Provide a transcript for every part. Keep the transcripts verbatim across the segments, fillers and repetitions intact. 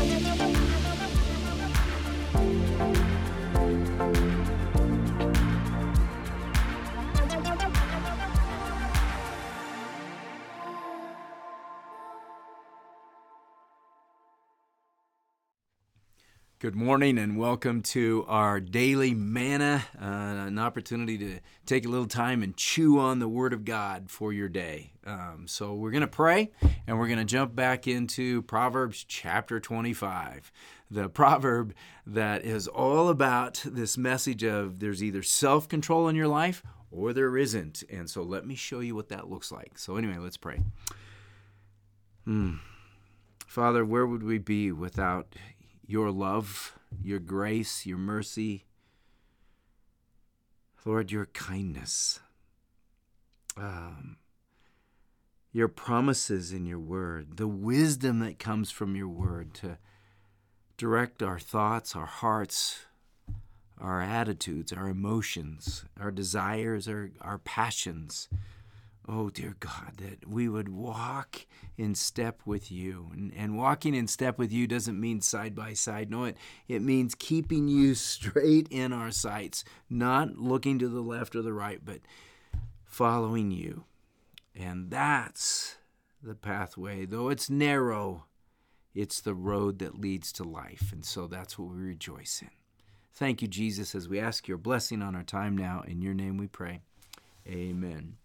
Good morning and welcome to our daily manna, uh, an opportunity to take a little time and chew on the Word of God for your day. Um, so we're going to pray and we're going to jump back into Proverbs chapter twenty-five, the proverb that is all about this message of there's either self-control in your life or there isn't. And so let me show you what that looks like. So anyway, let's pray. Hmm. Father, where would we be without your love, your grace, your mercy, Lord, your kindness, um, your promises in your word, the wisdom that comes from your word to direct our thoughts, our hearts, our attitudes, our emotions, our desires, our, our passions. Oh, dear God, that we would walk in step with you. And, and walking in step with you doesn't mean side by side. No, it, it means keeping you straight in our sights, not looking to the left or the right, but following you. And that's the pathway. Though it's narrow, it's the road that leads to life. And so that's what we rejoice in. Thank you, Jesus, as we ask your blessing on our time now. In your name we pray. Amen.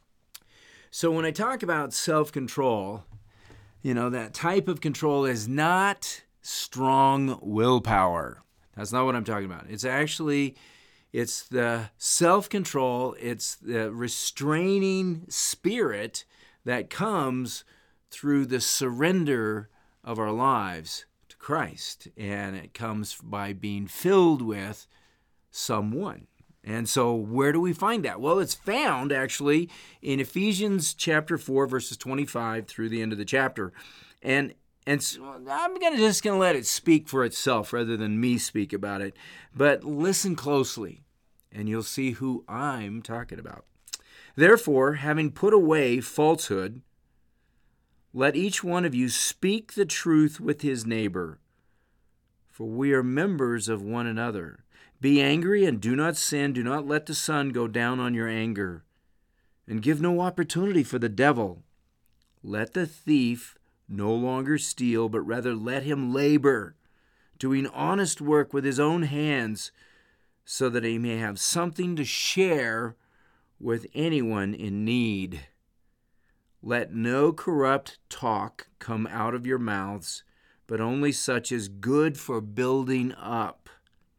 So when I talk about self-control, you know, that type of control is not strong willpower. That's not what I'm talking about. It's actually, it's the self-control, it's the restraining spirit that comes through the surrender of our lives to Christ. And it comes by being filled with someone. And so where do we find that? Well, it's found actually in Ephesians chapter four, verses twenty-five through the end of the chapter. And and so I'm gonna just going to let it speak for itself rather than me speak about it. But listen closely, and you'll see who I'm talking about. Therefore, having put away falsehood, let each one of you speak the truth with his neighbor, for we are members of one another. Be angry and do not sin. Do not let the sun go down on your anger. And give no opportunity for the devil. Let the thief no longer steal, but rather let him labor, doing honest work with his own hands, so that he may have something to share with anyone in need. Let no corrupt talk come out of your mouths, but only such as good for building up,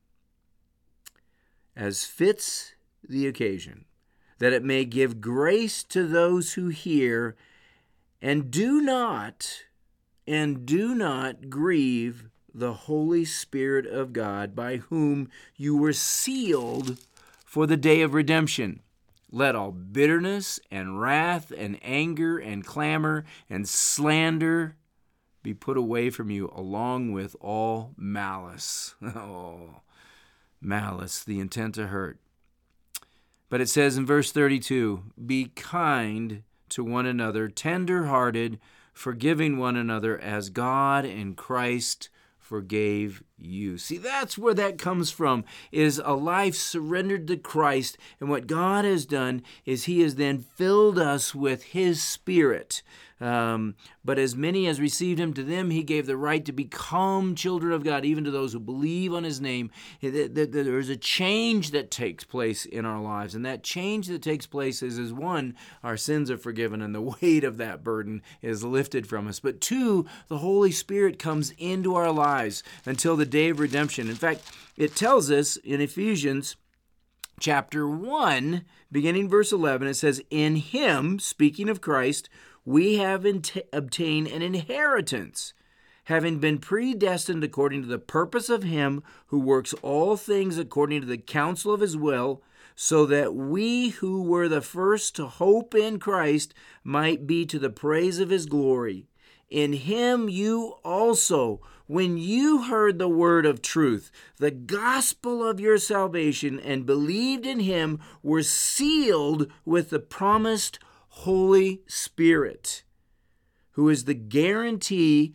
as fits the occasion, that it may give grace to those who hear, and do not, and do not grieve the Holy Spirit of God, by whom you were sealed for the day of redemption. Let all bitterness and wrath and anger and clamor and slander be put away from you, along with all malice. Oh, malice, the intent to hurt. But it says in verse thirty-two, be kind to one another, tender-hearted, forgiving one another as God in Christ forgave you. See, that's where that comes from, is a life surrendered to Christ. And what God has done is he has then filled us with his Spirit. Um, but as many as received him, to them he gave the right to become children of God, even to those who believe on his name. There's a change that takes place in our lives, and that change that takes place is, is one, our sins are forgiven and the weight of that burden is lifted from us. But two, the Holy Spirit comes into our lives until the day of redemption. In fact, it tells us in Ephesians chapter one, beginning verse eleven, it says, in him, speaking of Christ, we have int- obtained an inheritance, having been predestined according to the purpose of him who works all things according to the counsel of his will, so that we who were the first to hope in Christ might be to the praise of his glory. In him you also, when you heard the word of truth, the gospel of your salvation, and believed in him, were sealed with the promised Holy Spirit, who is the guarantee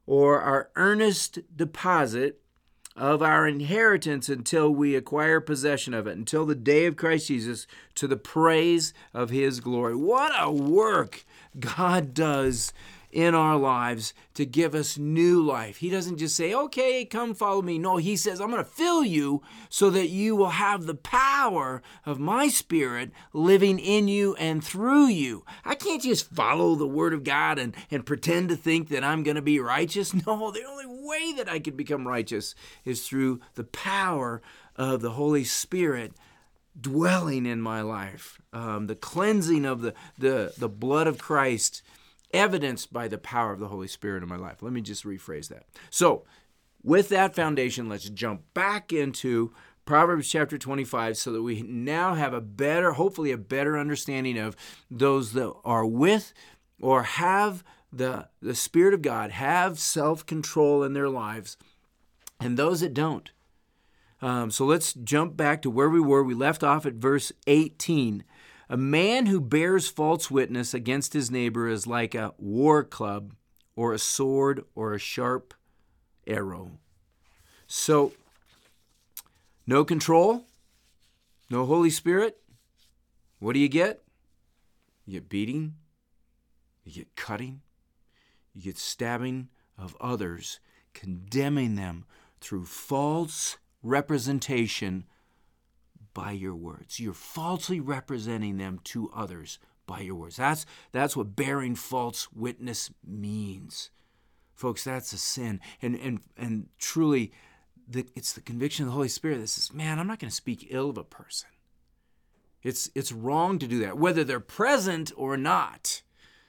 or our earnest deposit of our inheritance until we acquire possession of it, until the day of Christ Jesus, to the praise of his glory. What a work God does in our lives to give us new life. He doesn't just say, okay, come follow me. No, he says, I'm going to fill you so that you will have the power of my Spirit living in you and through you. I can't just follow the Word of God and, and pretend to think that I'm going to be righteous. No, the only way that I could become righteous is through the power of the Holy Spirit dwelling in my life. Um, the cleansing of the, the, the blood of Christ, evidenced by the power of the Holy Spirit in my life. Let me just rephrase that. So, with that foundation, let's jump back into Proverbs chapter twenty-five so that we now have a better, hopefully a better understanding of those that are with or have the, the Spirit of God, have self-control in their lives, and those that don't. Um, so let's jump back to where we were. We left off at verse eighteen. A man who bears false witness against his neighbor is like a war club or a sword or a sharp arrow. So, no control, no Holy Spirit. What do you get? You get beating, you get cutting, you get stabbing of others, condemning them through false representation by your words. You're falsely representing them to others by your words. That's, that's what bearing false witness means. Folks, that's a sin. And, and, and truly, the, it's the conviction of the Holy Spirit that says, man, I'm not going to speak ill of a person. It's, it's wrong to do that, whether they're present or not.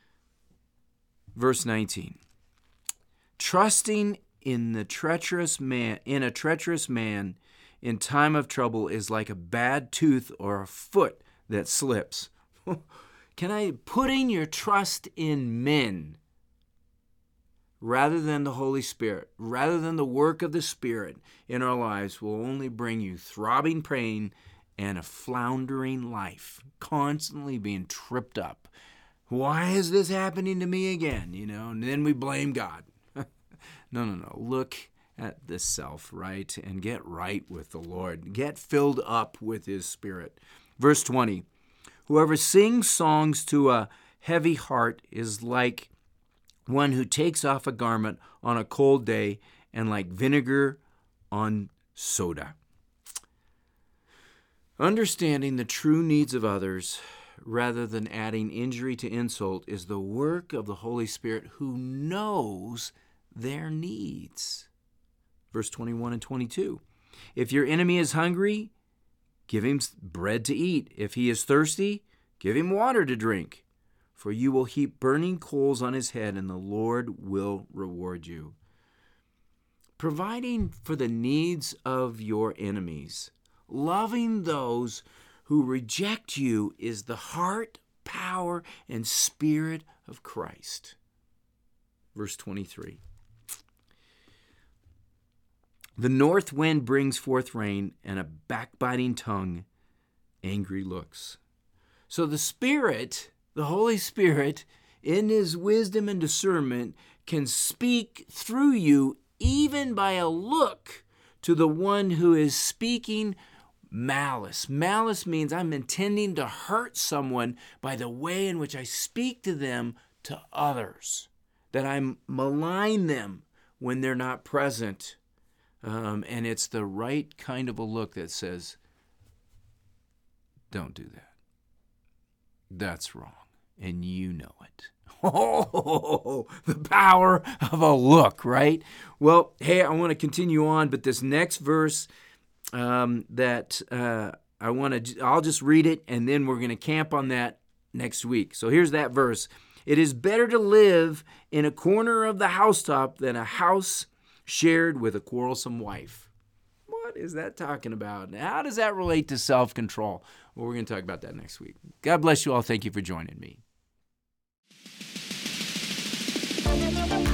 Verse nineteen. Trusting in the treacherous man, in a treacherous man, in time of trouble is like a bad tooth or a foot that slips. Can I, putting your trust in men rather than the Holy Spirit, rather than the work of the Spirit in our lives, will only bring you throbbing pain and a floundering life, constantly being tripped up. Why is this happening to me again? You know, and then we blame God. no, no, no. Look at the self, right? And get right with the Lord. Get filled up with his Spirit. Verse twenty, whoever sings songs to a heavy heart is like one who takes off a garment on a cold day and like vinegar on soda. Understanding the true needs of others rather than adding injury to insult is the work of the Holy Spirit who knows their needs. Verse twenty-one and twenty-two. If your enemy is hungry, give him bread to eat. If he is thirsty, give him water to drink. For you will heap burning coals on his head, and the Lord will reward you. Providing for the needs of your enemies, loving those who reject you, is the heart, power, and spirit of Christ. Verse twenty-three. The north wind brings forth rain, and a backbiting tongue, angry looks. So the Spirit, the Holy Spirit, in his wisdom and discernment, can speak through you even by a look to the one who is speaking malice. Malice means I'm intending to hurt someone by the way in which I speak to them to others, that I malign them when they're not present. Um, and it's the right kind of a look that says, don't do that. That's wrong, and you know it. Oh, the power of a look, right? Well, hey, I want to continue on, but this next verse um, that uh, I want to, I'll just read it, and then we're going to camp on that next week. So here's that verse. It is better to live in a corner of the housetop than a house shared with a quarrelsome wife. What is that talking about? How does that relate to self-control? Well, we're going to talk about that next week. God bless you all. Thank you for joining me.